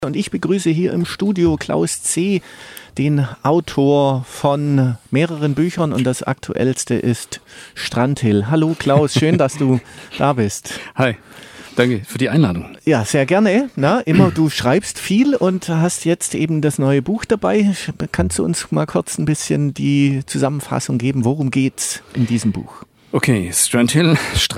Und ich begrüße hier im Studio Klaus C., den Autor von mehreren Büchern, und das aktuellste ist Strandhill. Hallo Klaus, schön, dass du da bist. Hi, danke für die Einladung. Ja, sehr gerne. Du schreibst viel und hast jetzt eben das neue Buch dabei. Kannst du uns mal kurz ein bisschen die Zusammenfassung geben? Worum geht's in diesem Buch? Okay, Strandhill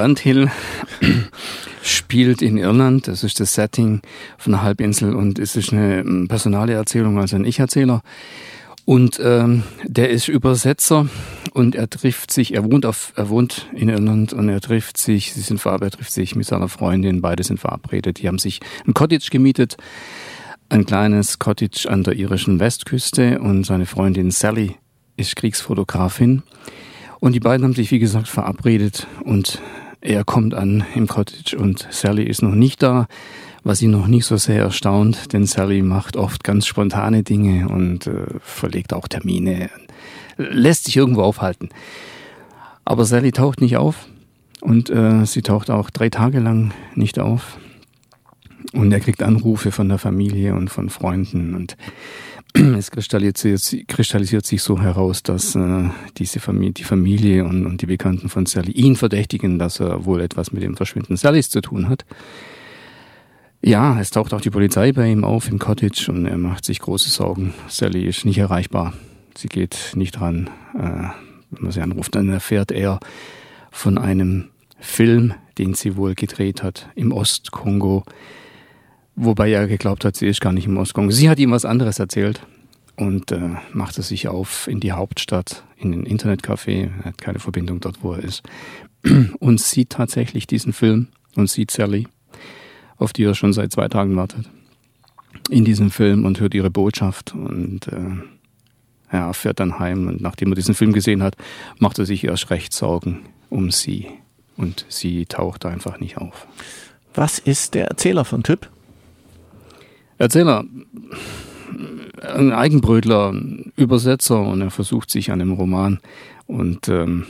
spielt in Irland. Das ist das Setting von einer Halbinsel und es ist eine personale Erzählung, also ein Ich-Erzähler. Und der ist Übersetzer und er wohnt in Irland und er trifft sich mit seiner Freundin, beide sind verabredet. Die haben sich ein Cottage gemietet, ein kleines Cottage an der irischen Westküste, und seine Freundin Sally ist Kriegsfotografin. Und die beiden haben sich, wie gesagt, verabredet und er kommt an im Cottage und Sally ist noch nicht da, was ihn noch nicht so sehr erstaunt, denn Sally macht oft ganz spontane Dinge und verlegt auch Termine, lässt sich irgendwo aufhalten. Aber Sally taucht nicht auf und sie taucht auch 3 Tage lang nicht auf. Und er kriegt Anrufe von der Familie und von Freunden und es kristallisiert sich so heraus, dass die Familie und die Bekannten von Sally ihn verdächtigen, dass er wohl etwas mit dem Verschwinden Sallys zu tun hat. Ja, es taucht auch die Polizei bei ihm auf im Cottage und er macht sich große Sorgen. Sally ist nicht erreichbar. Sie geht nicht ran. Wenn man sie anruft, dann erfährt er von einem Film, den sie wohl gedreht hat im Ostkongo. Wobei er geglaubt hat, sie ist gar nicht im Ostkongo. Sie hat ihm was anderes erzählt und machte sich auf in die Hauptstadt, in ein Internetcafé. Er hat keine Verbindung dort, wo er ist. Und sieht tatsächlich diesen Film und sieht Sally, auf die er schon seit 2 Tagen wartet, in diesem Film und hört ihre Botschaft. Und er fährt dann heim und nachdem er diesen Film gesehen hat, macht er sich erst recht Sorgen um sie. Und sie taucht einfach nicht auf. Was ist der Erzähler für ein Typ? Erzähler, ein Eigenbrötler, ein Übersetzer, und er versucht sich an einem Roman. Und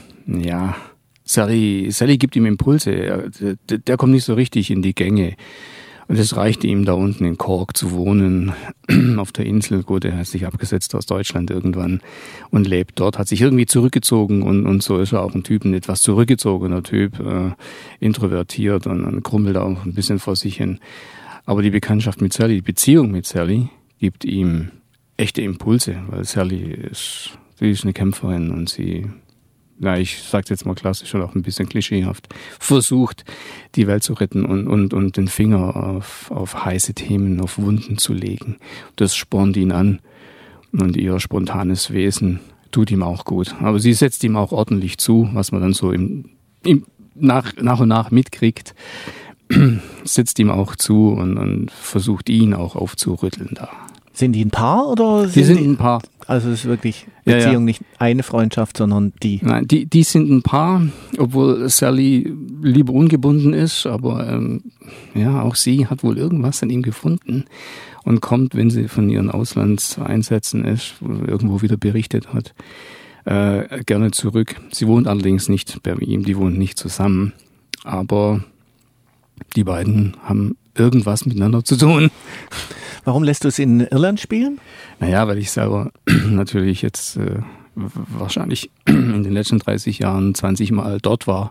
Sally gibt ihm Impulse. Der kommt nicht so richtig in die Gänge. Und es reichte ihm, da unten in Cork zu wohnen, auf der Insel. Gut, er hat sich abgesetzt aus Deutschland irgendwann und lebt dort, hat sich irgendwie zurückgezogen und so ist er auch ein Typ, ein etwas zurückgezogener Typ, introvertiert und krummelt auch ein bisschen vor sich hin. Aber die Bekanntschaft mit Sally, die Beziehung mit Sally, gibt ihm echte Impulse, weil Sally ist eine Kämpferin und sie, ich sag's jetzt mal klassisch oder auch ein bisschen klischeehaft, versucht, die Welt zu retten und den Finger auf heiße Themen, auf Wunden zu legen. Das spornt ihn an und ihr spontanes Wesen tut ihm auch gut. Aber sie setzt ihm auch ordentlich zu, was man dann so nach und nach mitkriegt. Sitzt ihm auch zu und versucht ihn auch aufzurütteln da. Sind die ein Paar oder? Die sind ein Paar. Also es ist wirklich Beziehung, nicht eine Freundschaft, sondern die. Nein, die sind ein Paar, obwohl Sally lieber ungebunden ist, aber auch sie hat wohl irgendwas an ihm gefunden und kommt, wenn sie von ihren Auslandseinsätzen ist, irgendwo wieder berichtet hat, gerne zurück. Sie wohnt allerdings nicht bei ihm, die wohnt nicht zusammen, aber die beiden haben irgendwas miteinander zu tun. Warum lässt du es in Irland spielen? Weil ich selber natürlich jetzt wahrscheinlich in den letzten 30 Jahren 20 Mal dort war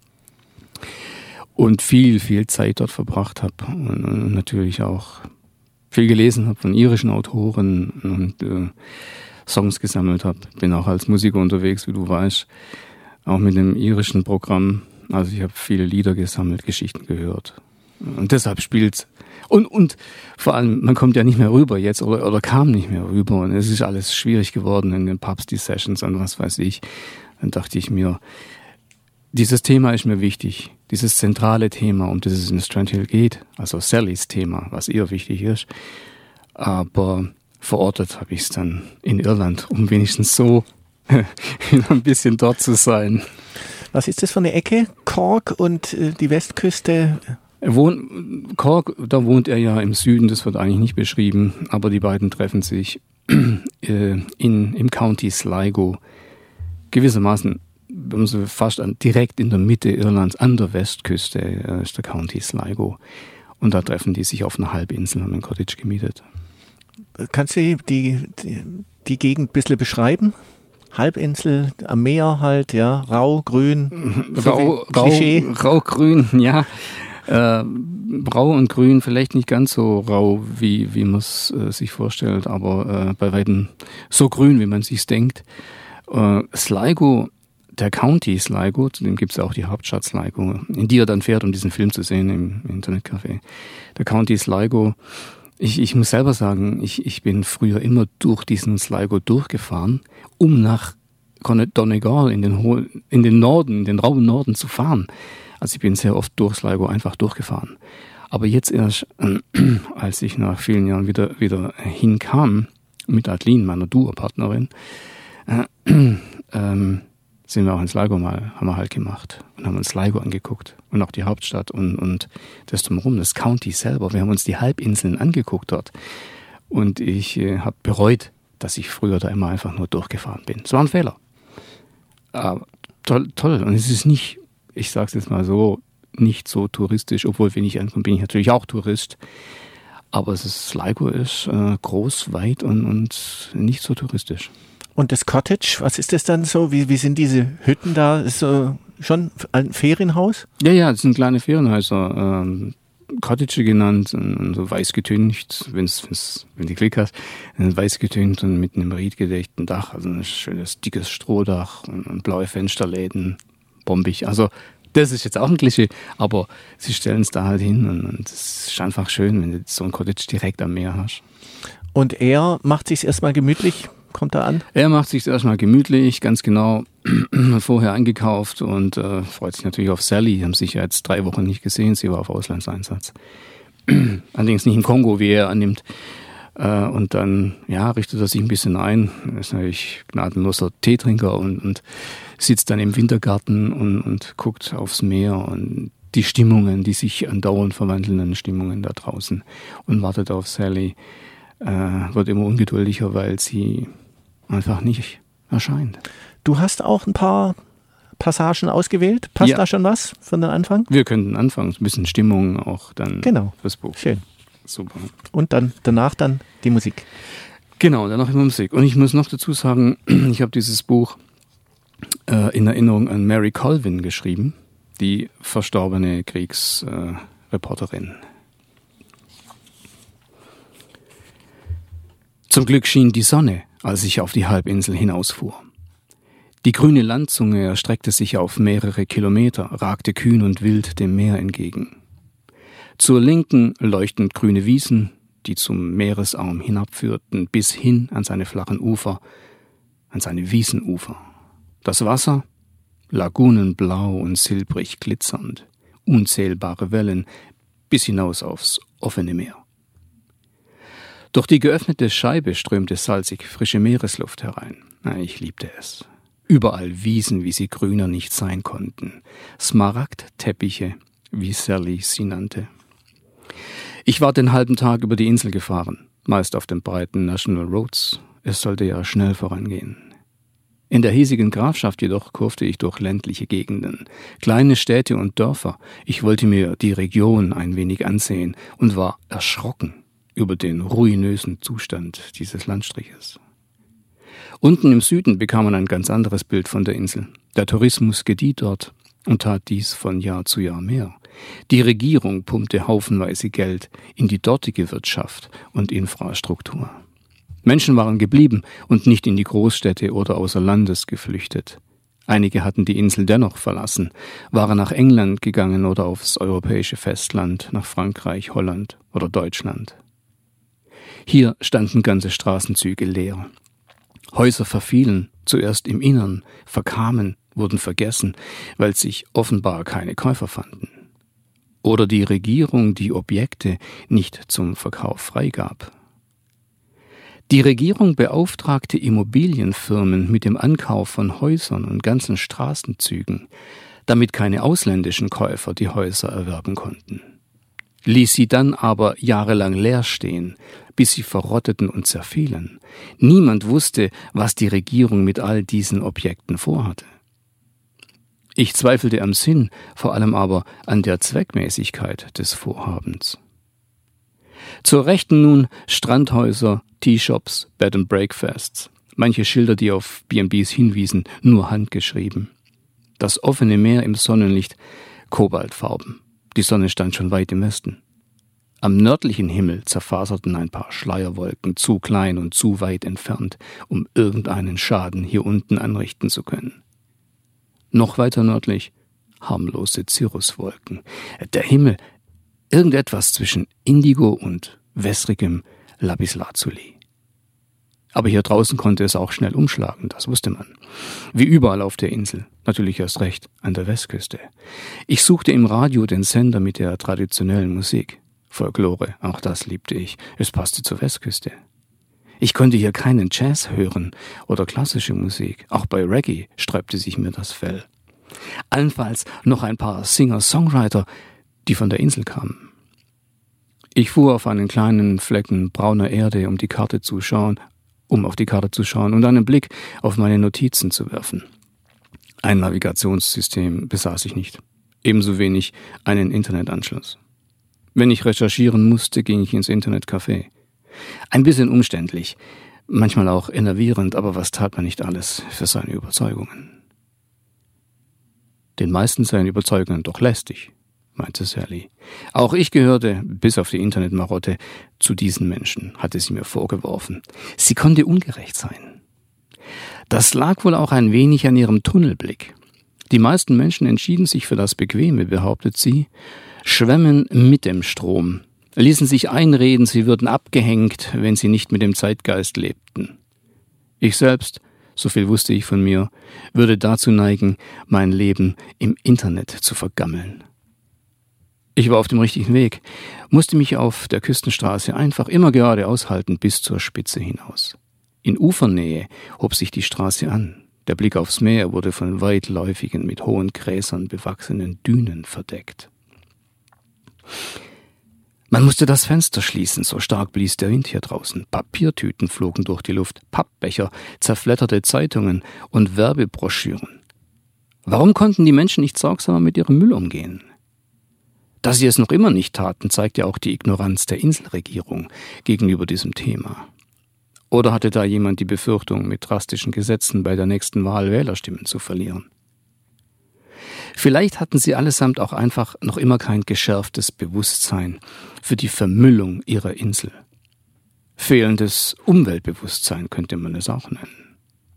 und viel, viel Zeit dort verbracht habe und natürlich auch viel gelesen habe von irischen Autoren und Songs gesammelt habe. Bin auch als Musiker unterwegs, wie du weißt, auch mit dem irischen Programm. Also ich habe viele Lieder gesammelt, Geschichten gehört. Und deshalb spielt's. Und vor allem, man kommt ja nicht mehr rüber jetzt oder kam nicht mehr rüber. Und es ist alles schwierig geworden in den Pubs, die Sessions und was weiß ich. Dann dachte ich mir, dieses Thema ist mir wichtig. Dieses zentrale Thema, um das es in Strandhill geht. Also Sallys Thema, was ihr wichtig ist. Aber verortet habe ich es dann in Irland, um wenigstens so ein bisschen dort zu sein. Was ist das für eine Ecke? Cork und die Westküste? Cork, da wohnt er ja im Süden, das wird eigentlich nicht beschrieben, aber die beiden treffen sich im County Sligo. Gewissermaßen fast direkt in der Mitte Irlands, an der Westküste ist der County Sligo. Und da treffen die sich auf einer Halbinsel, haben ein Cottage gemietet. Kannst du die Gegend ein bisschen beschreiben? Halbinsel, am Meer halt, ja, rau, grün, rau-grün, ja. Rau und grün, vielleicht nicht ganz so rau, wie man es sich vorstellt, aber bei weitem so grün, wie man sich denkt. Sligo, der County Sligo, zu dem gibt es auch die Hauptstadt Sligo, in die er dann fährt, um diesen Film zu sehen im Internetcafé. Der County Sligo, ich muss selber sagen, ich bin früher immer durch diesen Sligo durchgefahren, um nach Donegal in den Norden, in den rauen Norden zu fahren. Also ich bin sehr oft durch Sligo einfach durchgefahren. Aber jetzt erst, als ich nach vielen Jahren wieder hinkam, mit Adeline, meiner Duo-Partnerin, sind wir auch in Sligo haben wir halt gemacht und haben uns Sligo angeguckt und auch die Hauptstadt und das drumherum, das County selber. Wir haben uns die Halbinseln angeguckt dort und ich habe bereut, dass ich früher da immer einfach nur durchgefahren bin. Es war ein Fehler. Aber toll. Und es ist nicht, ich sage es jetzt mal so, nicht so touristisch, obwohl, wenn ich ankomme, bin ich natürlich auch Tourist. Aber Sligo ist groß, weit und nicht so touristisch. Und das Cottage, was ist das dann so? Wie sind diese Hütten da? Ist so schon ein Ferienhaus? Ja, das sind kleine Ferienhäuser. Cottage genannt und so weiß getüncht, wenn du Glück hast, weiß getüncht und mit einem riedgedeckten Dach, also ein schönes, dickes Strohdach und blaue Fensterläden, bombig. Also das ist jetzt auch ein Klischee, aber sie stellen es da halt hin und es ist einfach schön, wenn du so ein Cottage direkt am Meer hast. Und er macht sich's erstmal gemütlich, kommt er an? Er macht sich's erstmal gemütlich, ganz genau, vorher eingekauft und freut sich natürlich auf Sally. Die haben sich ja jetzt 3 Wochen nicht gesehen, sie war auf Auslandseinsatz. Allerdings nicht im Kongo, wie er annimmt. Und dann, richtet er sich ein bisschen ein. Er ist natürlich gnadenloser Teetrinker und sitzt dann im Wintergarten und guckt aufs Meer und die Stimmungen, die sich andauernd verwandelnden Stimmungen da draußen und wartet auf Sally. Wird immer ungeduldiger, weil sie einfach nicht erscheint. Du hast auch ein paar Passagen ausgewählt. Passt da schon was von den Anfang? Wir könnten anfangen. Ein bisschen Stimmung auch dann fürs Buch. Schön. Super. Und dann danach die Musik. Genau, danach immer Musik. Und ich muss noch dazu sagen, ich habe dieses Buch in Erinnerung an Mary Colvin geschrieben, die verstorbene Kriegsreporterin. Zum Glück schien die Sonne, als ich auf die Halbinsel hinausfuhr. Die grüne Landzunge erstreckte sich auf mehrere Kilometer, ragte kühn und wild dem Meer entgegen. Zur Linken leuchtend grüne Wiesen, die zum Meeresarm hinabführten, bis hin an seine flachen Ufer, an seine Wiesenufer. Das Wasser, lagunenblau und silbrig glitzernd, unzählbare Wellen, bis hinaus aufs offene Meer. Durch die geöffnete Scheibe strömte salzig frische Meeresluft herein. Ich liebte es. Überall Wiesen, wie sie grüner nicht sein konnten. Smaragdteppiche, wie Sally sie nannte. Ich war den halben Tag über die Insel gefahren, meist auf den breiten National Roads. Es sollte ja schnell vorangehen. In der hiesigen Grafschaft jedoch kurfte ich durch ländliche Gegenden, kleine Städte und Dörfer. Ich wollte mir die Region ein wenig ansehen und war erschrocken über den ruinösen Zustand dieses Landstriches. Unten im Süden bekam man ein ganz anderes Bild von der Insel. Der Tourismus gedieh dort und tat dies von Jahr zu Jahr mehr. Die Regierung pumpte haufenweise Geld in die dortige Wirtschaft und Infrastruktur. Menschen waren geblieben und nicht in die Großstädte oder außer Landes geflüchtet. Einige hatten die Insel dennoch verlassen, waren nach England gegangen oder aufs europäische Festland, nach Frankreich, Holland oder Deutschland. Hier standen ganze Straßenzüge leer. Häuser verfielen, zuerst im Innern, verkamen, wurden vergessen, weil sich offenbar keine Käufer fanden. Oder die Regierung die Objekte nicht zum Verkauf freigab. Die Regierung beauftragte Immobilienfirmen mit dem Ankauf von Häusern und ganzen Straßenzügen, damit keine ausländischen Käufer die Häuser erwerben konnten. Ließ sie dann aber jahrelang leer stehen, bis sie verrotteten und zerfielen. Niemand wusste, was die Regierung mit all diesen Objekten vorhatte. Ich zweifelte am Sinn, vor allem aber an der Zweckmäßigkeit des Vorhabens. Zur Rechten nun Strandhäuser, Teashops, Bed and Breakfasts. Manche Schilder, die auf B&Bs hinwiesen, nur handgeschrieben. Das offene Meer im Sonnenlicht, Kobaltfarben. Die Sonne stand schon weit im Westen. Am nördlichen Himmel zerfaserten ein paar Schleierwolken, zu klein und zu weit entfernt, um irgendeinen Schaden hier unten anrichten zu können. Noch weiter nördlich harmlose Cirruswolken. Der Himmel, irgendetwas zwischen Indigo und wässrigem Lapislazuli. Aber hier draußen konnte es auch schnell umschlagen, das wusste man. Wie überall auf der Insel, natürlich erst recht an der Westküste. Ich suchte im Radio den Sender mit der traditionellen Musik. Folklore, auch das liebte ich. Es passte zur Westküste. Ich konnte hier keinen Jazz hören oder klassische Musik. Auch bei Reggae sträubte sich mir das Fell. Allenfalls noch ein paar Singer-Songwriter, die von der Insel kamen. Ich fuhr auf einen kleinen Flecken brauner Erde, um auf die Karte zu schauen und einen Blick auf meine Notizen zu werfen. Ein Navigationssystem besaß ich nicht. Ebenso wenig einen Internetanschluss. Wenn ich recherchieren musste, ging ich ins Internetcafé. Ein bisschen umständlich, manchmal auch enervierend, aber was tat man nicht alles für seine Überzeugungen? Den meisten seien Überzeugungen doch lästig, meinte Sally. Auch ich gehörte, bis auf die Internetmarotte, zu diesen Menschen, hatte sie mir vorgeworfen. Sie konnte ungerecht sein. Das lag wohl auch ein wenig an ihrem Tunnelblick. Die meisten Menschen entschieden sich für das Bequeme, behauptet sie, schwammen mit dem Strom, ließen sich einreden, sie würden abgehängt, wenn sie nicht mit dem Zeitgeist lebten. Ich selbst, so viel wusste ich von mir, würde dazu neigen, mein Leben im Internet zu vergammeln. Ich war auf dem richtigen Weg, musste mich auf der Küstenstraße einfach immer geradeaus halten bis zur Spitze hinaus. In Ufernähe hob sich die Straße an. Der Blick aufs Meer wurde von weitläufigen, mit hohen Gräsern bewachsenen Dünen verdeckt. Man musste das Fenster schließen, so stark blies der Wind hier draußen. Papiertüten flogen durch die Luft, Pappbecher, zerfledderte Zeitungen und Werbebroschüren. Warum konnten die Menschen nicht sorgsamer mit ihrem Müll umgehen? Dass sie es noch immer nicht taten, zeigt ja auch die Ignoranz der Inselregierung gegenüber diesem Thema. Oder hatte da jemand die Befürchtung, mit drastischen Gesetzen bei der nächsten Wahl Wählerstimmen zu verlieren? Vielleicht hatten sie allesamt auch einfach noch immer kein geschärftes Bewusstsein für die Vermüllung ihrer Insel. Fehlendes Umweltbewusstsein könnte man es auch nennen.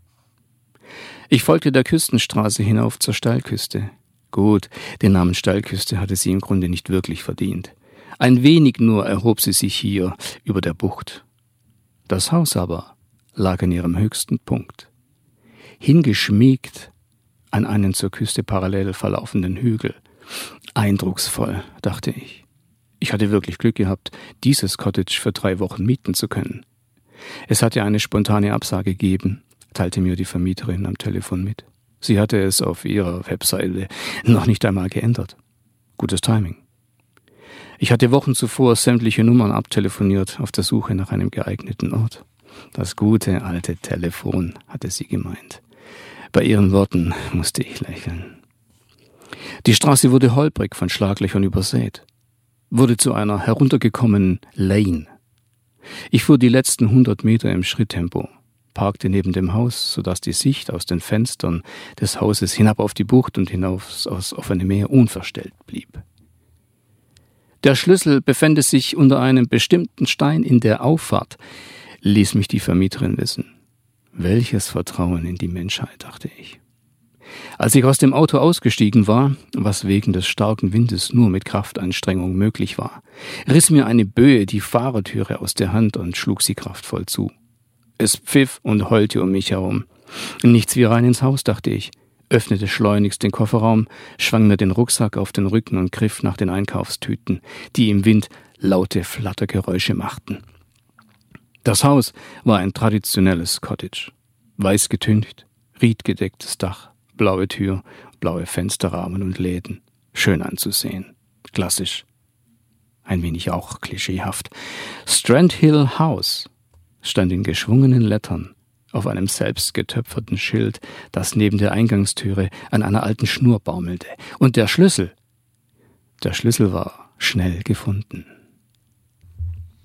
Ich folgte der Küstenstraße hinauf zur Steilküste. Gut, den Namen Steilküste hatte sie im Grunde nicht wirklich verdient. Ein wenig nur erhob sie sich hier über der Bucht. Das Haus aber lag an ihrem höchsten Punkt. Hingeschmiegt an einen zur Küste parallel verlaufenden Hügel. Eindrucksvoll, dachte ich. Ich hatte wirklich Glück gehabt, dieses Cottage für 3 Wochen mieten zu können. Es hatte eine spontane Absage gegeben, teilte mir die Vermieterin am Telefon mit. Sie hatte es auf ihrer Webseite noch nicht einmal geändert. Gutes Timing. Ich hatte Wochen zuvor sämtliche Nummern abtelefoniert auf der Suche nach einem geeigneten Ort. Das gute alte Telefon, hatte sie gemeint. Bei ihren Worten musste ich lächeln. Die Straße wurde holprig von Schlaglöchern übersät, wurde zu einer heruntergekommenen Lane. Ich fuhr die letzten 100 Meter im Schritttempo, parkte neben dem Haus, sodass die Sicht aus den Fenstern des Hauses hinab auf die Bucht und hinaus aufs offene Meer unverstellt blieb. Der Schlüssel befände sich unter einem bestimmten Stein in der Auffahrt, ließ mich die Vermieterin wissen. Welches Vertrauen in die Menschheit, dachte ich. Als ich aus dem Auto ausgestiegen war, was wegen des starken Windes nur mit Kraftanstrengung möglich war, riss mir eine Böe die Fahrertüre aus der Hand und schlug sie kraftvoll zu. Es pfiff und heulte um mich herum. Nichts wie rein ins Haus, dachte ich, öffnete schleunigst den Kofferraum, schwang mir den Rucksack auf den Rücken und griff nach den Einkaufstüten, die im Wind laute Flattergeräusche machten. Das Haus war ein traditionelles Cottage. Weiß getüncht, riedgedecktes Dach, blaue Tür, blaue Fensterrahmen und Läden. Schön anzusehen. Klassisch. Ein wenig auch klischeehaft. Strand Hill House stand in geschwungenen Lettern auf einem selbst getöpferten Schild, das neben der Eingangstüre an einer alten Schnur baumelte. Und der Schlüssel war schnell gefunden.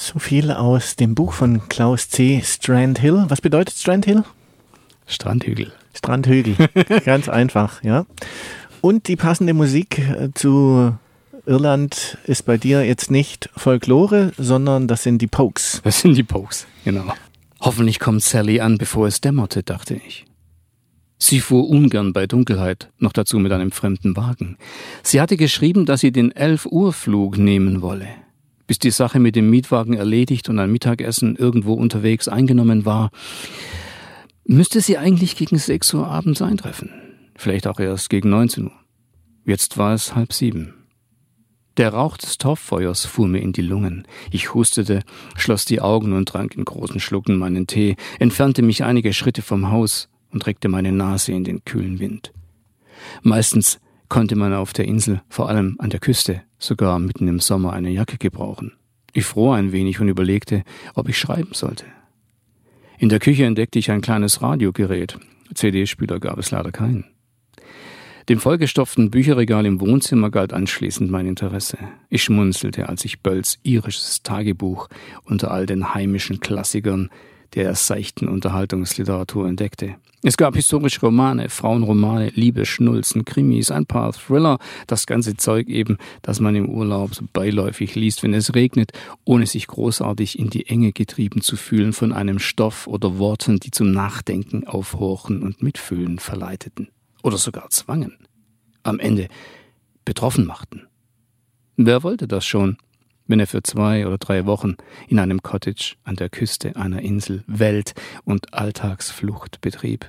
So viel aus dem Buch von Klaus C. Strandhill. Was bedeutet Strandhill? Strandhügel. Strandhügel, ganz einfach, ja. Und die passende Musik zu Irland ist bei dir jetzt nicht Folklore, sondern das sind die Pogues. Das sind die Pogues, genau. Hoffentlich kommt Sally an, bevor es dämmerte, dachte ich. Sie fuhr ungern bei Dunkelheit, noch dazu mit einem fremden Wagen. Sie hatte geschrieben, dass sie den 11-Uhr-Flug nehmen wolle. Bis die Sache mit dem Mietwagen erledigt und ein Mittagessen irgendwo unterwegs eingenommen war, müsste sie eigentlich gegen 6 Uhr abends eintreffen. Vielleicht auch erst gegen 19 Uhr. Jetzt war es 6:30. Der Rauch des Torffeuers fuhr mir in die Lungen. Ich hustete, schloss die Augen und trank in großen Schlucken meinen Tee, entfernte mich einige Schritte vom Haus und reckte meine Nase in den kühlen Wind. Meistens konnte man auf der Insel, vor allem an der Küste, sogar mitten im Sommer eine Jacke gebrauchen. Ich fror ein wenig und überlegte, ob ich schreiben sollte. In der Küche entdeckte ich ein kleines Radiogerät. CD-Spieler gab es leider keinen. Dem vollgestopften Bücherregal im Wohnzimmer galt anschließend mein Interesse. Ich schmunzelte, als ich Bölls irisches Tagebuch unter all den heimischen Klassikern der seichten Unterhaltungsliteratur entdeckte. Es gab historische Romane, Frauenromane, Liebesschnulzen, Krimis, ein paar Thriller, das ganze Zeug eben, das man im Urlaub so beiläufig liest, wenn es regnet, ohne sich großartig in die Enge getrieben zu fühlen von einem Stoff oder Worten, die zum Nachdenken, Aufhorchen und Mitfühlen verleiteten. Oder sogar zwangen. Am Ende betroffen machten. Wer wollte das schon, wenn er für 2 oder 3 Wochen in einem Cottage an der Küste einer Insel Welt- und Alltagsflucht betrieb?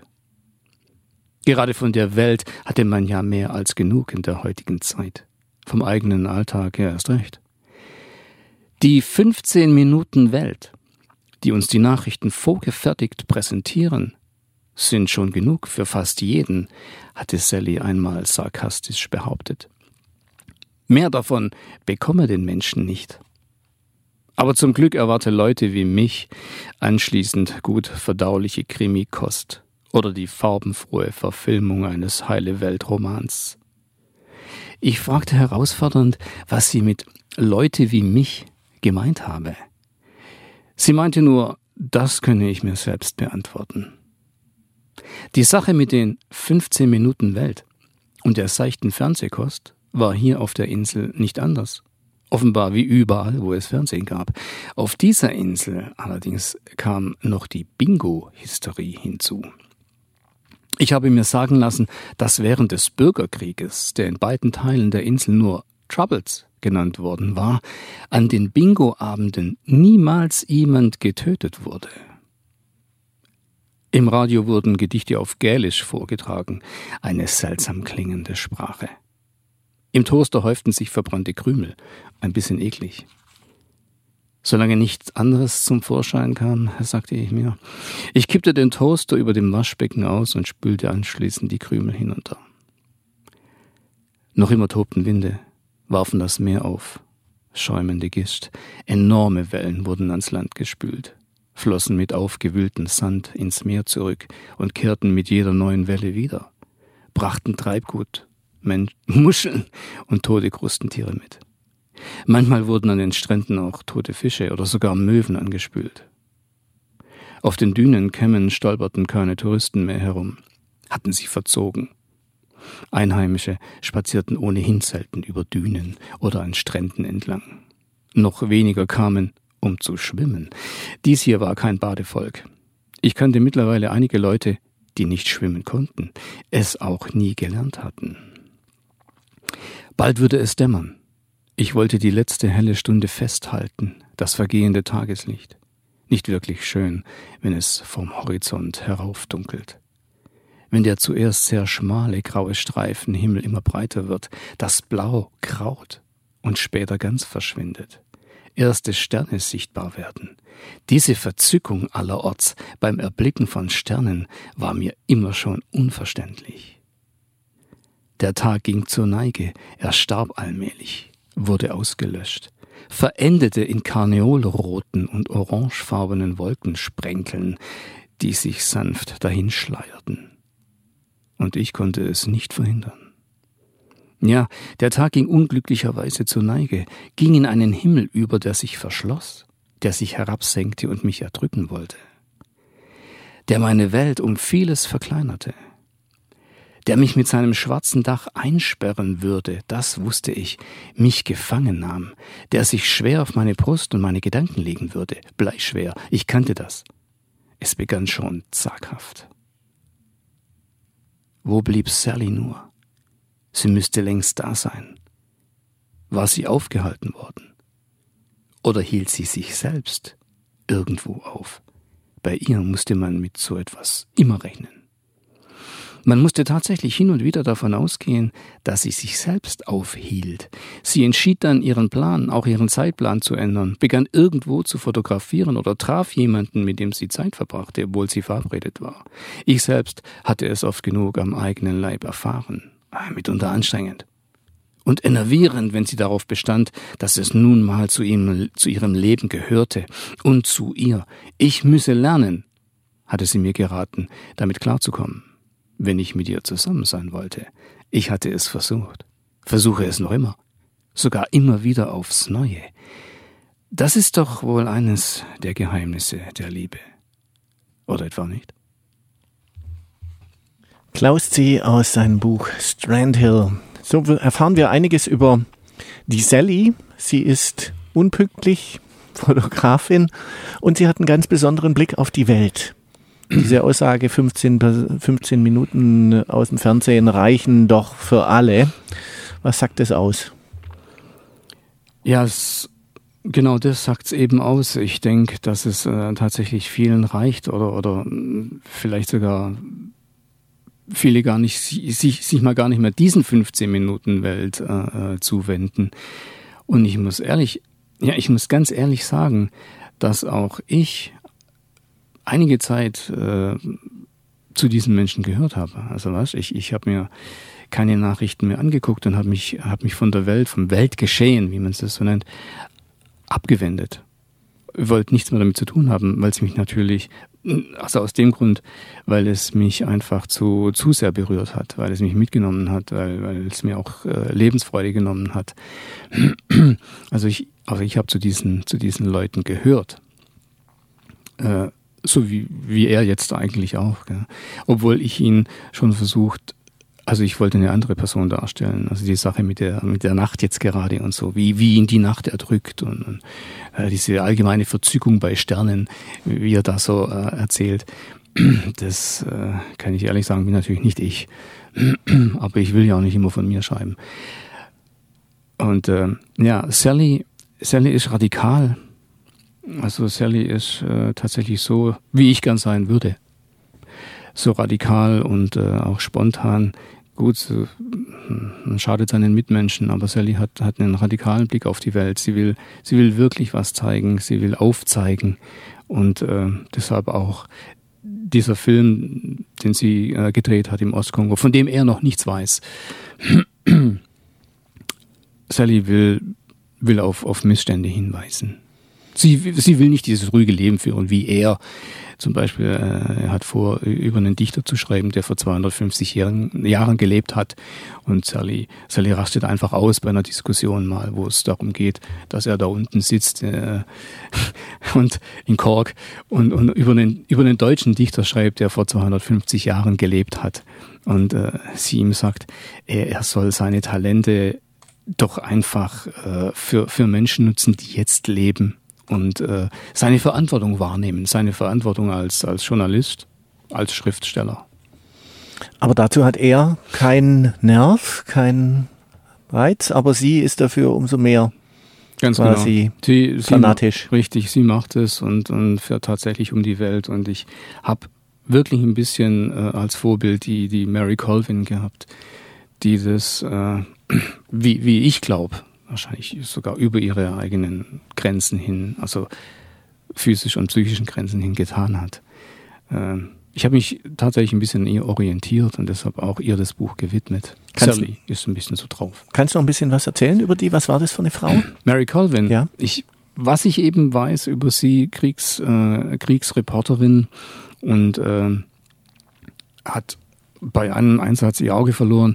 Gerade von der Welt hatte man ja mehr als genug in der heutigen Zeit. Vom eigenen Alltag her erst recht. Die 15 Minuten Welt, die uns die Nachrichten vorgefertigt präsentieren, sind schon genug für fast jeden, hatte Sally einmal sarkastisch behauptet. Mehr davon bekomme den Menschen nicht. Aber zum Glück erwarte Leute wie mich anschließend gut verdauliche Krimikost oder die farbenfrohe Verfilmung eines Heile-Welt-Romans. Ich fragte herausfordernd, was sie mit Leute wie mich gemeint habe. Sie meinte nur, das könne ich mir selbst beantworten. Die Sache mit den 15 Minuten Welt und der seichten Fernsehkost war hier auf der Insel nicht anders. Offenbar wie überall, wo es Fernsehen gab. Auf dieser Insel allerdings kam noch die Bingo-Hysterie hinzu. Ich habe mir sagen lassen, dass während des Bürgerkrieges, der in beiden Teilen der Insel nur Troubles genannt worden war, an den Bingo-Abenden niemals jemand getötet wurde. Im Radio wurden Gedichte auf Gälisch vorgetragen, eine seltsam klingende Sprache. Im Toaster häuften sich verbrannte Krümel, ein bisschen eklig. Solange nichts anderes zum Vorschein kam, sagte ich mir. Ich kippte den Toaster über dem Waschbecken aus und spülte anschließend die Krümel hinunter. Noch immer tobten Winde, warfen das Meer auf, schäumende Gischt. Enorme Wellen wurden ans Land gespült, flossen mit aufgewühltem Sand ins Meer zurück und kehrten mit jeder neuen Welle wieder, brachten Treibgut, Muscheln und tote Krustentiere mit. Manchmal wurden an den Stränden auch tote Fische oder sogar Möwen angespült. Auf den Dünenkämmen stolperten keine Touristen mehr herum, hatten sich verzogen. Einheimische spazierten ohnehin selten über Dünen oder an Stränden entlang. Noch weniger kamen, um zu schwimmen. Dies hier war kein Badevolk. Ich kannte mittlerweile einige Leute, die nicht schwimmen konnten, es auch nie gelernt hatten. Bald würde es dämmern. Ich wollte die letzte helle Stunde festhalten, das vergehende Tageslicht. Nicht wirklich schön, wenn es vom Horizont heraufdunkelt. Wenn der zuerst sehr schmale graue Streifen Himmel immer breiter wird, das Blau graut und später ganz verschwindet. Erste Sterne sichtbar werden. Diese Verzückung allerorts beim Erblicken von Sternen war mir immer schon unverständlich. Der Tag ging zur Neige, er starb allmählich, wurde ausgelöscht, verendete in karneolroten und orangefarbenen Wolkensprenkeln, die sich sanft dahinschleierten. Und ich konnte es nicht verhindern. Ja, der Tag ging unglücklicherweise zur Neige, ging in einen Himmel über, der sich verschloss, der sich herabsenkte und mich erdrücken wollte, der meine Welt um vieles verkleinerte, der mich mit seinem schwarzen Dach einsperren würde, das wusste ich, mich gefangen nahm, der sich schwer auf meine Brust und meine Gedanken legen würde, bleischwer, ich kannte das. Es begann schon zaghaft. Wo blieb Sally nur? Sie müsste längst da sein. War sie aufgehalten worden? Oder hielt sie sich selbst irgendwo auf? Bei ihr musste man mit so etwas immer rechnen. Man musste tatsächlich hin und wieder davon ausgehen, dass sie sich selbst aufhielt. Sie entschied dann, ihren Plan, auch ihren Zeitplan zu ändern, begann irgendwo zu fotografieren oder traf jemanden, mit dem sie Zeit verbrachte, obwohl sie verabredet war. Ich selbst hatte es oft genug am eigenen Leib erfahren, mitunter anstrengend. Und enervierend, wenn sie darauf bestand, dass es nun mal zu ihrem Leben gehörte und zu ihr. Ich müsse lernen, hatte sie mir geraten, damit klarzukommen, wenn ich mit ihr zusammen sein wollte. Ich hatte es versucht, versuche es noch immer, sogar immer wieder aufs Neue. Das ist doch wohl eines der Geheimnisse der Liebe. Oder etwa nicht? Klaus C. aus seinem Buch Strandhill. So erfahren wir einiges über die Sally. Sie ist unpünktlich, Fotografin, und sie hat einen ganz besonderen Blick auf die Welt. Diese Aussage, 15 Minuten aus dem Fernsehen reichen doch für alle. Was sagt das aus? Ja, genau das sagt es eben aus. Ich denke, dass es tatsächlich vielen reicht oder vielleicht sogar viele gar nicht, sich mal gar nicht mehr diesen 15 Minuten Welt zuwenden. Und ich muss ganz ehrlich sagen, dass auch ich einige Zeit zu diesen Menschen gehört habe. Also ich habe mir keine Nachrichten mehr angeguckt und habe mich von der Welt, vom Weltgeschehen, wie man es so nennt, abgewendet. Ich wollte nichts mehr damit zu tun haben, weil es mich natürlich, also aus dem Grund, weil es mich einfach zu sehr berührt hat, weil es mich mitgenommen hat, weil es mir auch Lebensfreude genommen hat. Also ich habe zu diesen Leuten gehört. So wie er jetzt eigentlich auch. Gell? Obwohl ich ihn schon versucht, also ich wollte eine andere Person darstellen. Also die Sache mit der Nacht jetzt gerade und so, wie ihn die Nacht erdrückt und diese allgemeine Verzückung bei Sternen, wie er da so erzählt. Das kann ich ehrlich sagen, bin natürlich nicht ich. Aber ich will ja auch nicht immer von mir schreiben. Und Sally ist radikal. Also Sally ist tatsächlich so, wie ich gern sein würde. So radikal und auch spontan. Gut, man schadet seinen Mitmenschen, aber Sally hat einen radikalen Blick auf die Welt. Sie will wirklich was zeigen, sie will aufzeigen. Und deshalb auch dieser Film, den sie gedreht hat im Ostkongo, von dem er noch nichts weiß. Sally will auf Missstände hinweisen. Sie will nicht dieses ruhige Leben führen, wie er. Zum Beispiel, er hat vor, über einen Dichter zu schreiben, der vor 250 Jahren gelebt hat. Und Sally rastet einfach aus bei einer Diskussion mal, wo es darum geht, dass er da unten sitzt und in Cork und über einen deutschen Dichter schreibt, der vor 250 Jahren gelebt hat. Und sie ihm sagt, er soll seine Talente doch einfach für Menschen nutzen, die jetzt leben. Und seine Verantwortung wahrnehmen, seine Verantwortung als Journalist, als Schriftsteller. Aber dazu hat er keinen Nerv, keinen Reiz, aber sie ist dafür umso mehr ganz quasi genau. Sie fanatisch. Richtig, sie macht es und fährt tatsächlich um die Welt. Und ich habe wirklich ein bisschen als Vorbild die Mary Colvin gehabt, die das, wie ich glaube, wahrscheinlich sogar über ihre eigenen Grenzen hin, also physischen und psychischen Grenzen hin getan hat. Ich habe mich tatsächlich ein bisschen an ihr orientiert und deshalb auch ihr das Buch gewidmet. Sally ist ein bisschen so drauf. Kannst du noch ein bisschen was erzählen über die? Was war das für eine Frau? Mary Colvin. Ja. Was ich eben weiß über sie, Kriegsreporterin und hat bei einem Einsatz ihr Auge verloren,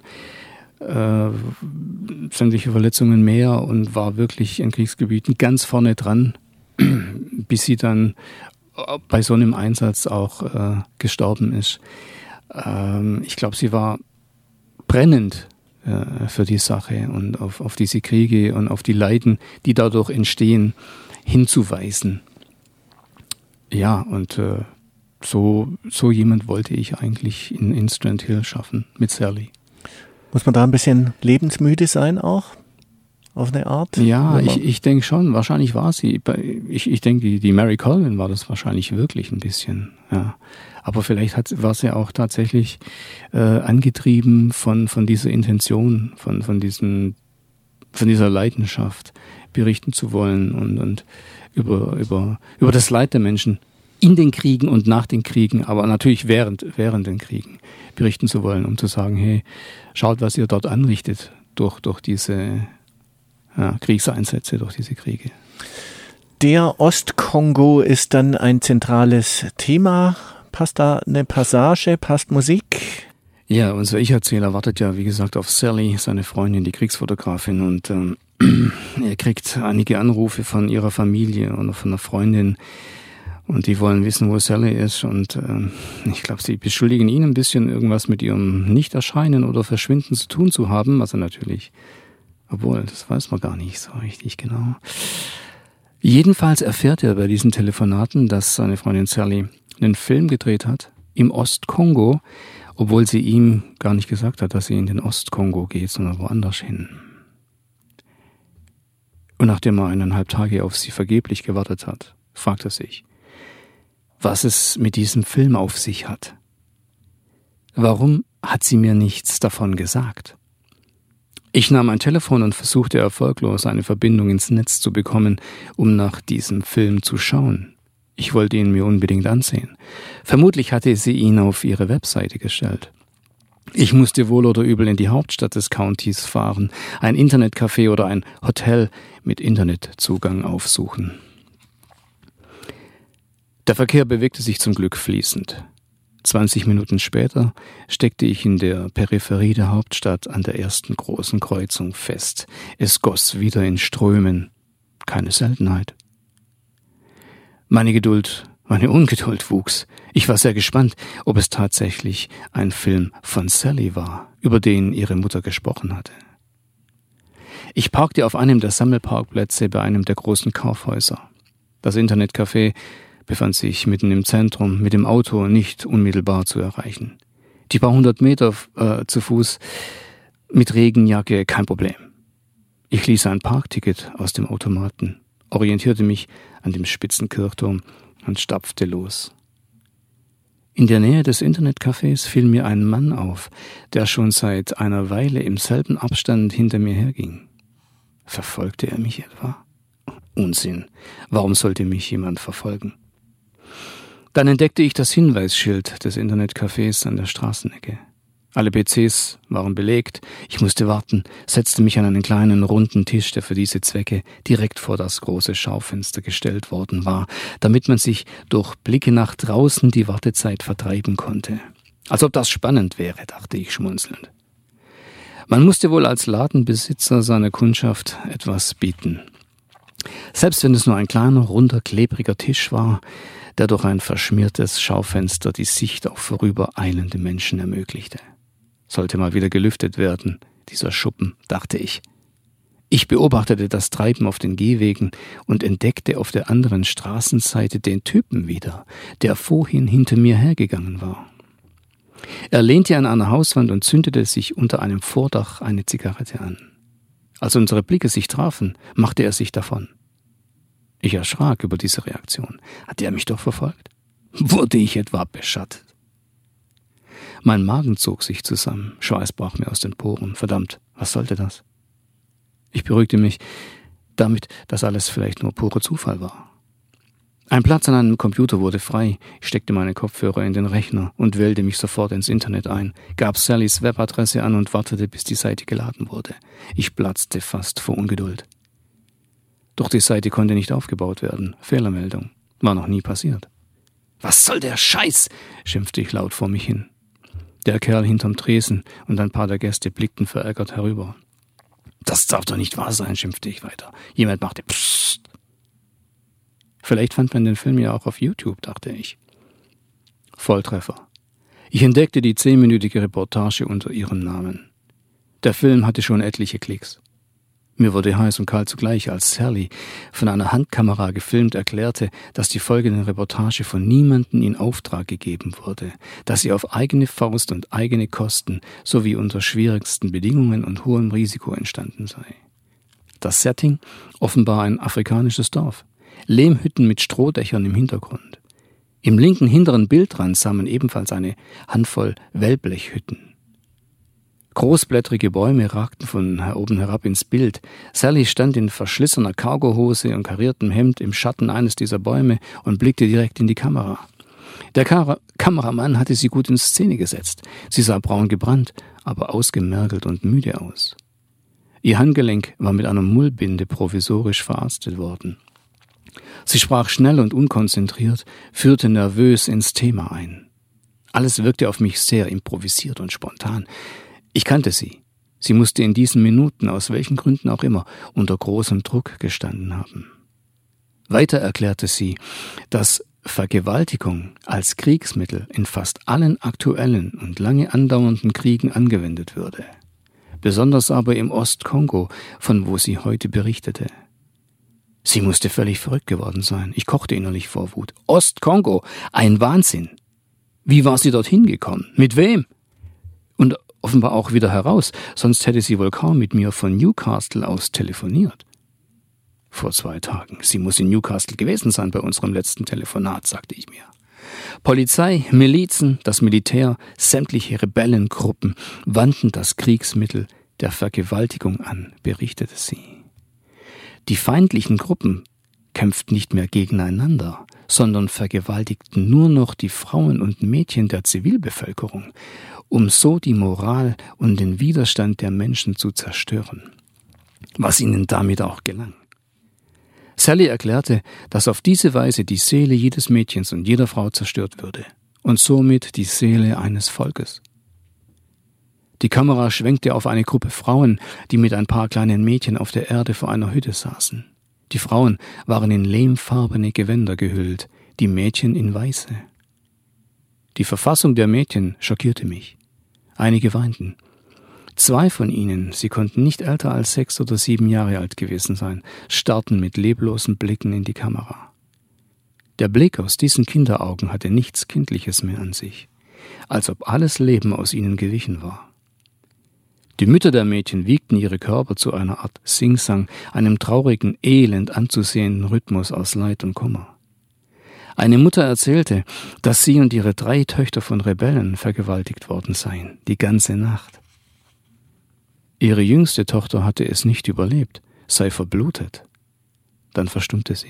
sämtliche Verletzungen mehr und war wirklich in Kriegsgebieten ganz vorne dran bis sie dann bei so einem Einsatz auch gestorben ist. Ich glaube, sie war brennend für die Sache und auf diese Kriege und auf die Leiden, die dadurch entstehen, hinzuweisen. Ja, und so jemand wollte ich eigentlich in Strand Hill schaffen, mit Sally. Muss man da ein bisschen lebensmüde sein auch? Auf eine Art? Ja, ich denke schon. Wahrscheinlich war sie. Ich denke, die Mary Colvin war das wahrscheinlich wirklich ein bisschen. Ja. Aber vielleicht war sie auch tatsächlich angetrieben von dieser Intention, von dieser Leidenschaft, berichten zu wollen und über das Leid der Menschen in den Kriegen und nach den Kriegen, aber natürlich während den Kriegen berichten zu wollen, um zu sagen, hey, schaut, was ihr dort anrichtet durch diese Kriegseinsätze, durch diese Kriege. Der Ostkongo ist dann ein zentrales Thema. Passt da eine Passage, passt Musik? Ja, unser Ich-Erzähler wartet ja, wie gesagt, auf Sally, seine Freundin, die Kriegsfotografin, und er kriegt einige Anrufe von ihrer Familie und von einer Freundin, und die wollen wissen, wo Sally ist, und ich glaube, sie beschuldigen ihn ein bisschen, irgendwas mit ihrem Nichterscheinen oder Verschwinden zu tun zu haben, also natürlich, obwohl, das weiß man gar nicht so richtig genau. Jedenfalls erfährt er bei diesen Telefonaten, dass seine Freundin Sally einen Film gedreht hat im Ostkongo, obwohl sie ihm gar nicht gesagt hat, dass sie in den Ostkongo geht, sondern woanders hin. Und nachdem er 1,5 Tage auf sie vergeblich gewartet hat, fragt er sich, was es mit diesem Film auf sich hat. Warum hat sie mir nichts davon gesagt? Ich nahm ein Telefon und versuchte erfolglos eine Verbindung ins Netz zu bekommen, um nach diesem Film zu schauen. Ich wollte ihn mir unbedingt ansehen. Vermutlich hatte sie ihn auf ihre Webseite gestellt. Ich musste wohl oder übel in die Hauptstadt des Countys fahren, ein Internetcafé oder ein Hotel mit Internetzugang aufsuchen. Der Verkehr bewegte sich zum Glück fließend. 20 Minuten später steckte ich in der Peripherie der Hauptstadt an der ersten großen Kreuzung fest. Es goss wieder in Strömen. Keine Seltenheit. Meine Ungeduld wuchs. Ich war sehr gespannt, ob es tatsächlich ein Film von Sally war, über den ihre Mutter gesprochen hatte. Ich parkte auf einem der Sammelparkplätze bei einem der großen Kaufhäuser. Das Internetcafé befand sich mitten im Zentrum, mit dem Auto nicht unmittelbar zu erreichen. Die paar 100 Meter zu Fuß mit Regenjacke kein Problem. Ich ließ ein Parkticket aus dem Automaten, orientierte mich an dem spitzen Kirchturm und stapfte los. In der Nähe des Internetcafés fiel mir ein Mann auf, der schon seit einer Weile im selben Abstand hinter mir herging. Verfolgte er mich etwa? Unsinn. Warum sollte mich jemand verfolgen? Dann entdeckte ich das Hinweisschild des Internetcafés an der Straßenecke. Alle PCs waren belegt, ich musste warten, setzte mich an einen kleinen runden Tisch, der für diese Zwecke direkt vor das große Schaufenster gestellt worden war, damit man sich durch Blicke nach draußen die Wartezeit vertreiben konnte. Als ob das spannend wäre, dachte ich schmunzelnd. Man musste wohl als Ladenbesitzer seiner Kundschaft etwas bieten. Selbst wenn es nur ein kleiner, runder, klebriger Tisch war, der durch ein verschmiertes Schaufenster die Sicht auf vorübereilende Menschen ermöglichte. Sollte mal wieder gelüftet werden, dieser Schuppen, dachte ich. Ich beobachtete das Treiben auf den Gehwegen und entdeckte auf der anderen Straßenseite den Typen wieder, der vorhin hinter mir hergegangen war. Er lehnte an einer Hauswand und zündete sich unter einem Vordach eine Zigarette an. Als unsere Blicke sich trafen, machte er sich davon. Ich erschrak über diese Reaktion. Hatte er mich doch verfolgt? Wurde ich etwa beschattet? Mein Magen zog sich zusammen, Schweiß brach mir aus den Poren. Verdammt, was sollte das? Ich beruhigte mich damit, dass alles vielleicht nur purer Zufall war. Ein Platz an einem Computer wurde frei. Ich steckte meine Kopfhörer in den Rechner und wählte mich sofort ins Internet ein, gab Sallys Webadresse an und wartete, bis die Seite geladen wurde. Ich platzte fast vor Ungeduld. Doch die Seite konnte nicht aufgebaut werden. Fehlermeldung. War noch nie passiert. »Was soll der Scheiß?« schimpfte ich laut vor mich hin. Der Kerl hinterm Tresen und ein paar der Gäste blickten verärgert herüber. »Das darf doch nicht wahr sein«, schimpfte ich weiter. Jemand machte Psst. Vielleicht fand man den Film ja auch auf YouTube, dachte ich. Volltreffer. Ich entdeckte die 10-minütige Reportage unter ihrem Namen. Der Film hatte schon etliche Klicks. Mir wurde heiß und kalt zugleich, als Sally von einer Handkamera gefilmt erklärte, dass die folgende Reportage von niemandem in Auftrag gegeben wurde, dass sie auf eigene Faust und eigene Kosten sowie unter schwierigsten Bedingungen und hohem Risiko entstanden sei. Das Setting offenbar ein afrikanisches Dorf. Lehmhütten mit Strohdächern im Hintergrund. Im linken hinteren Bildrand sah man ebenfalls eine Handvoll Wellblechhütten. Großblättrige Bäume ragten von oben herab ins Bild. Sally stand in verschlissener Cargohose und kariertem Hemd im Schatten eines dieser Bäume und blickte direkt in die Kamera. Der Kameramann hatte sie gut in Szene gesetzt. Sie sah braun gebrannt, aber ausgemergelt und müde aus. Ihr Handgelenk war mit einer Mullbinde provisorisch verarztet worden. Sie sprach schnell und unkonzentriert, führte nervös ins Thema ein. Alles wirkte auf mich sehr improvisiert und spontan. Ich kannte sie. Sie musste in diesen Minuten, aus welchen Gründen auch immer, unter großem Druck gestanden haben. Weiter erklärte sie, dass Vergewaltigung als Kriegsmittel in fast allen aktuellen und lange andauernden Kriegen angewendet würde. Besonders aber im Ostkongo, von wo sie heute berichtete. Sie musste völlig verrückt geworden sein. Ich kochte innerlich vor Wut. Ostkongo, ein Wahnsinn. Wie war sie dorthin gekommen? Mit wem? Und offenbar auch wieder heraus, sonst hätte sie wohl kaum mit mir von Newcastle aus telefoniert. Vor 2 Tagen. Sie muss in Newcastle gewesen sein bei unserem letzten Telefonat, sagte ich mir. Polizei, Milizen, das Militär, sämtliche Rebellengruppen wandten das Kriegsmittel der Vergewaltigung an, berichtete sie. Die feindlichen Gruppen kämpften nicht mehr gegeneinander, sondern vergewaltigten nur noch die Frauen und Mädchen der Zivilbevölkerung, um so die Moral und den Widerstand der Menschen zu zerstören, was ihnen damit auch gelang. Sally erklärte, dass auf diese Weise die Seele jedes Mädchens und jeder Frau zerstört würde und somit die Seele eines Volkes. Die Kamera schwenkte auf eine Gruppe Frauen, die mit ein paar kleinen Mädchen auf der Erde vor einer Hütte saßen. Die Frauen waren in lehmfarbene Gewänder gehüllt, die Mädchen in weiße. Die Verfassung der Mädchen schockierte mich. Einige weinten. 2 von ihnen, sie konnten nicht älter als 6 oder 7 Jahre alt gewesen sein, starrten mit leblosen Blicken in die Kamera. Der Blick aus diesen Kinderaugen hatte nichts Kindliches mehr an sich, als ob alles Leben aus ihnen gewichen war. Die Mütter der Mädchen wiegten ihre Körper zu einer Art Singsang, einem traurigen, elend anzusehenden Rhythmus aus Leid und Kummer. Eine Mutter erzählte, dass sie und ihre 3 Töchter von Rebellen vergewaltigt worden seien, die ganze Nacht. Ihre jüngste Tochter hatte es nicht überlebt, sei verblutet. Dann verstummte sie.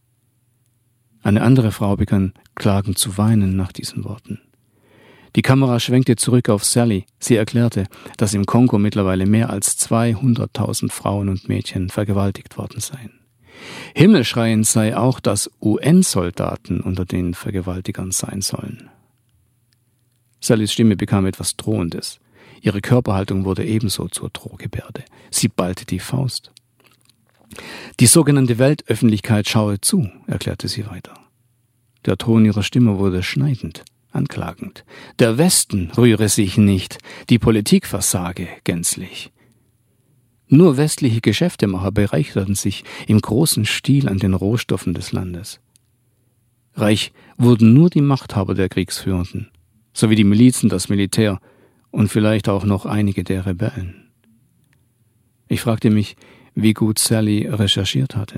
Eine andere Frau begann klagend zu weinen nach diesen Worten. Die Kamera schwenkte zurück auf Sally. Sie erklärte, dass im Kongo mittlerweile mehr als 200.000 Frauen und Mädchen vergewaltigt worden seien. Himmelschreiend sei auch, dass UN-Soldaten unter den Vergewaltigern sein sollen. Sallys Stimme bekam etwas Drohendes. Ihre Körperhaltung wurde ebenso zur Drohgebärde. Sie ballte die Faust. Die sogenannte Weltöffentlichkeit schaue zu, erklärte sie weiter. Der Ton ihrer Stimme wurde schneidend, anklagend. Der Westen rühre sich nicht, die Politik versage gänzlich. Nur westliche Geschäftemacher bereicherten sich im großen Stil an den Rohstoffen des Landes. Reich wurden nur die Machthaber der Kriegsführenden, sowie die Milizen, das Militär und vielleicht auch noch einige der Rebellen. Ich fragte mich, wie gut Sally recherchiert hatte.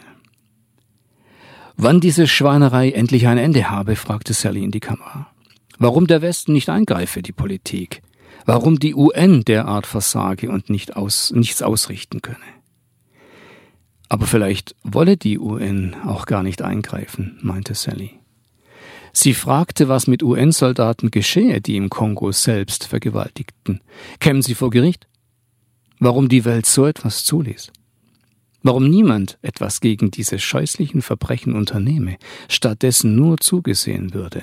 Wann diese Schweinerei endlich ein Ende habe, fragte Sally in die Kamera. Warum der Westen nicht eingreife, die Politik? Warum die UN derart versage und nichts ausrichten könne? Aber vielleicht wolle die UN auch gar nicht eingreifen, meinte Sally. Sie fragte, was mit UN-Soldaten geschehe, die im Kongo selbst vergewaltigten. Kämen sie vor Gericht? Warum die Welt so etwas zuließ? Warum niemand etwas gegen diese scheußlichen Verbrechen unternehme, stattdessen nur zugesehen würde?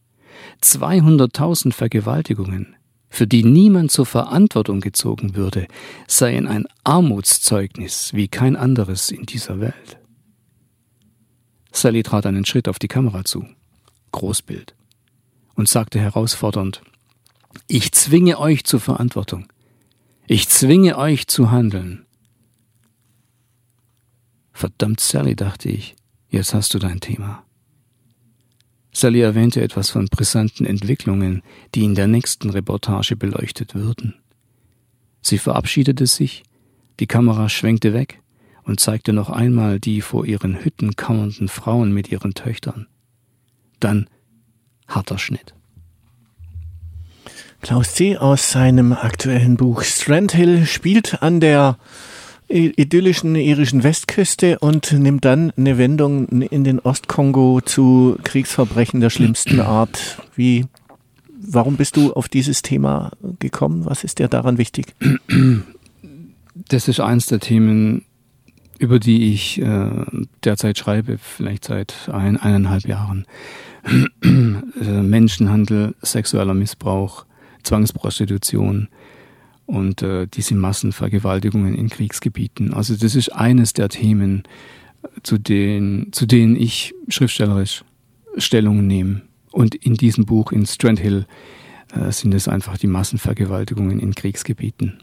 200.000 Vergewaltigungen, für die niemand zur Verantwortung gezogen würde, seien ein Armutszeugnis wie kein anderes in dieser Welt. Sally trat einen Schritt auf die Kamera zu, Großbild, und sagte herausfordernd: Ich zwinge euch zur Verantwortung. Ich zwinge euch zu handeln. Verdammt, Sally, dachte ich, jetzt hast du dein Thema. Sally erwähnte etwas von brisanten Entwicklungen, die in der nächsten Reportage beleuchtet würden. Sie verabschiedete sich, die Kamera schwenkte weg und zeigte noch einmal die vor ihren Hütten kauernden Frauen mit ihren Töchtern. Dann harter Schnitt. Klaus C. aus seinem aktuellen Buch Strandhill spielt an der idyllischen irischen Westküste und nimmt dann eine Wendung in den Ostkongo zu Kriegsverbrechen der schlimmsten Art. Warum bist du auf dieses Thema gekommen? Was ist dir daran wichtig? Das ist eins der Themen, über die ich derzeit schreibe, vielleicht seit 1,5 Jahren. Menschenhandel, sexueller Missbrauch, Zwangsprostitution und diese Massenvergewaltigungen in Kriegsgebieten. Also das ist eines der Themen, zu denen ich schriftstellerisch Stellung nehme. Und in diesem Buch, in Strandhill, sind es einfach die Massenvergewaltigungen in Kriegsgebieten.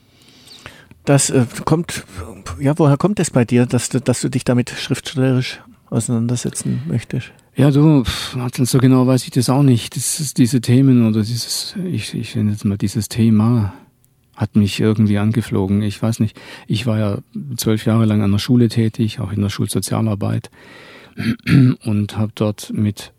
Das woher kommt es bei dir, dass du dich damit schriftstellerisch auseinandersetzen möchtest? Ja, so genau weiß ich das auch nicht. Diese Themen oder ich nenne jetzt mal dieses Thema, hat mich irgendwie angeflogen. Ich weiß nicht, ich war ja 12 Jahre lang an der Schule tätig, auch in der Schulsozialarbeit und habe dort mit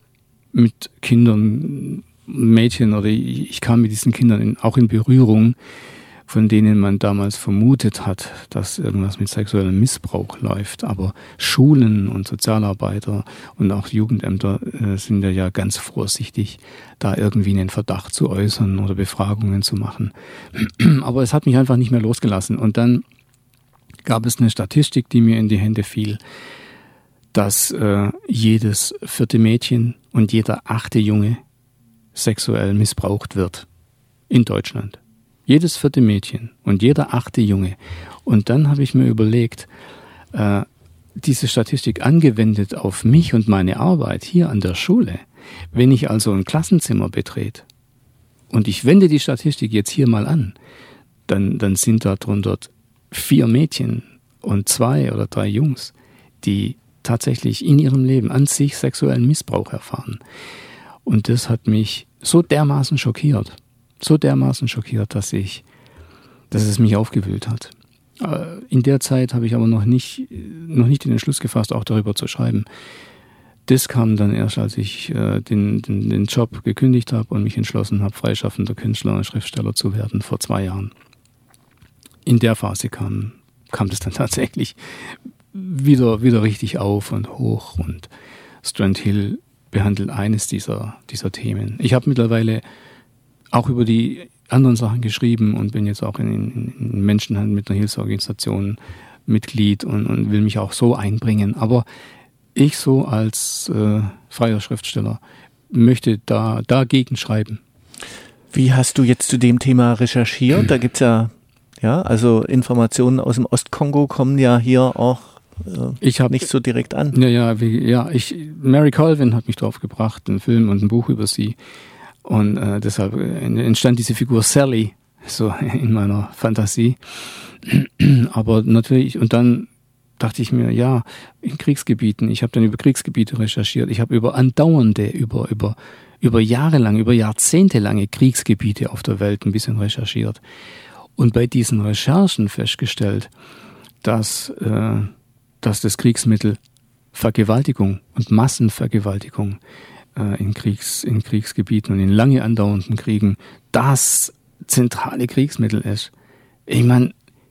Kindern, Mädchen oder ich kam mit diesen Kindern auch in Berührung, von denen man damals vermutet hat, dass irgendwas mit sexuellem Missbrauch läuft. Aber Schulen und Sozialarbeiter und auch Jugendämter sind ja ganz vorsichtig, da irgendwie einen Verdacht zu äußern oder Befragungen zu machen. Aber es hat mich einfach nicht mehr losgelassen. Und dann gab es eine Statistik, die mir in die Hände fiel, dass jedes 4. Mädchen und jeder 8. Junge sexuell missbraucht wird in Deutschland. Jedes 4. Mädchen und jeder 8. Junge. Und dann habe ich mir überlegt, diese Statistik angewendet auf mich und meine Arbeit hier an der Schule. Wenn ich also ein Klassenzimmer betrete und ich wende die Statistik jetzt hier mal an, dann sind da drunter 4 Mädchen und 2 oder 3 Jungs, die tatsächlich in ihrem Leben an sich sexuellen Missbrauch erfahren. Und das hat mich so dermaßen schockiert, dass es mich aufgewühlt hat. In der Zeit habe ich aber noch nicht den Entschluss gefasst, auch darüber zu schreiben. Das kam dann erst, als ich den Job gekündigt habe und mich entschlossen habe, freischaffender Künstler und Schriftsteller zu werden, vor 2 Jahren. In der Phase kam das dann tatsächlich wieder richtig auf und hoch, und Strandhill behandelt eines dieser Themen. Ich habe mittlerweile auch über die anderen Sachen geschrieben und bin jetzt auch in Menschenhandel mit einer Hilfsorganisation Mitglied und will mich auch so einbringen. Aber ich so als freier Schriftsteller möchte dagegen schreiben. Wie hast du jetzt zu dem Thema recherchiert? Da gibt's also Informationen aus dem Ostkongo kommen ja hier auch nicht so direkt an. Mary Colvin hat mich drauf gebracht, einen Film und ein Buch über sie. Und deshalb entstand diese Figur Sally so in meiner Fantasie. Aber natürlich, und dann dachte ich mir, in Kriegsgebieten, ich habe dann über Kriegsgebiete recherchiert, ich habe über andauernde, über jahrelang, über jahrzehntelange Kriegsgebiete auf der Welt ein bisschen recherchiert. Und bei diesen Recherchen festgestellt, dass das Kriegsmittel Vergewaltigung und Massenvergewaltigung in Kriegsgebieten und in lange andauernden Kriegen das zentrale Kriegsmittel ist. Ich meine,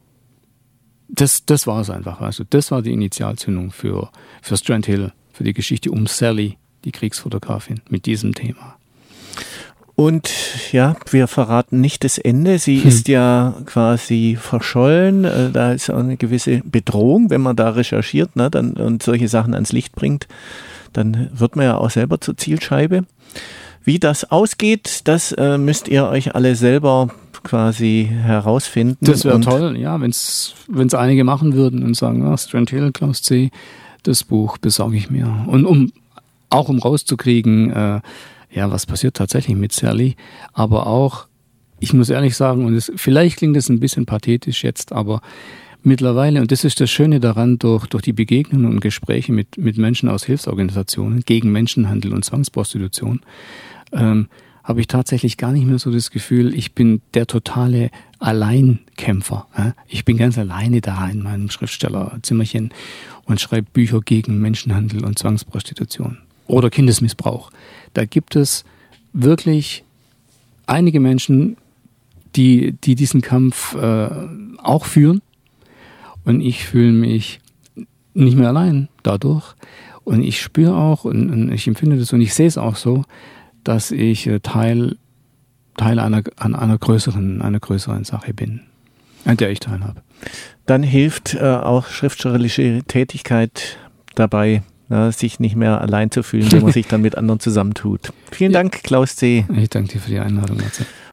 das war es einfach. Also das war die Initialzündung für Strandhill, für die Geschichte um Sally, die Kriegsfotografin, mit diesem Thema. Und wir verraten nicht das Ende. Sie ist ja quasi verschollen. Da ist auch eine gewisse Bedrohung, wenn man da recherchiert, ne, und solche Sachen ans Licht bringt. Dann wird man ja auch selber zur Zielscheibe. Wie das ausgeht, das müsst ihr euch alle selber quasi herausfinden. Das wäre toll, ja, wenn's einige machen würden und sagen, Strandhill, Klaus C., das Buch besorge ich mir. Und um rauszukriegen, was passiert tatsächlich mit Sally, aber auch, ich muss ehrlich sagen, und vielleicht klingt es ein bisschen pathetisch jetzt, aber mittlerweile, und das ist das Schöne daran, durch die Begegnungen und Gespräche mit Menschen aus Hilfsorganisationen gegen Menschenhandel und Zwangsprostitution, habe ich tatsächlich gar nicht mehr so das Gefühl, ich bin der totale Alleinkämpfer. Ich bin ganz alleine da in meinem Schriftstellerzimmerchen und schreibe Bücher gegen Menschenhandel und Zwangsprostitution oder Kindesmissbrauch. Da gibt es wirklich einige Menschen, die diesen Kampf auch führen. Und ich fühle mich nicht mehr allein dadurch. Und ich spüre auch und ich empfinde das und ich sehe es auch so, dass ich Teil einer größeren Sache bin, an der ich teilhabe. Dann hilft auch schriftstellerische Tätigkeit dabei, sich nicht mehr allein zu fühlen, wenn man sich dann mit anderen zusammentut. Vielen Dank, Klaus C. Ich danke dir für die Einladung, Matze.